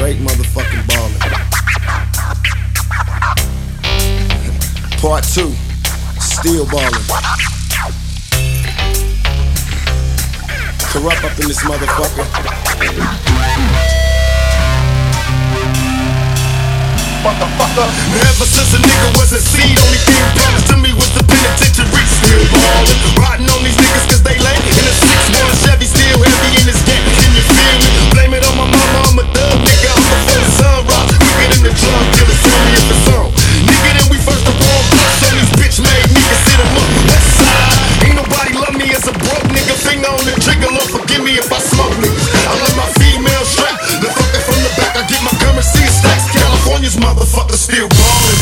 Straight motherfucking ballin'. Part 2, still ballin'. Corrupt up in this motherfucker. Motherfucker. Ever since a nigga was a seed, only thing promised to me was the penitentiary. Still ballin', riding on these niggas cause they lame. In a 6-1 Chevy, still heavy in this game. Can you feel me? Blame it on my mama, I'm a thug nigga. I'm before the sun rise. We get in the drug dealers, tell me if it's on. Nigga, then we first the wrong bus on these bitch made niggas. Sit 'em up, west side. Ain't nobody love me as a broke nigga. Finger on the trigger, Lord forgive me if I smoke niggas. I love my female strap. The fucker from the back, I get my currency stacks. California's motherfucker still ballin'.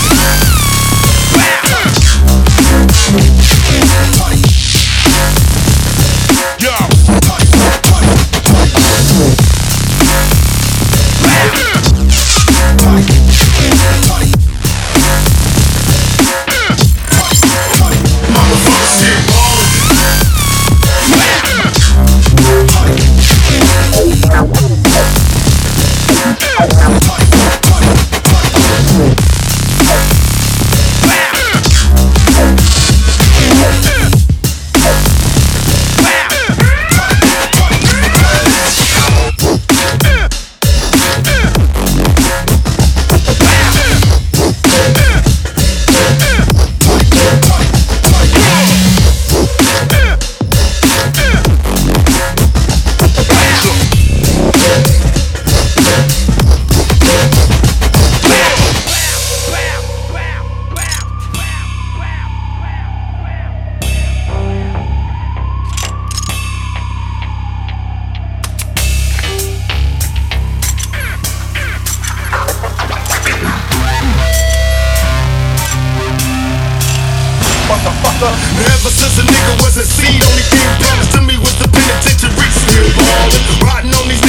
Ever since a nigga was a seed, only thing promised to me was the penitentiary. Still ballin', riding on these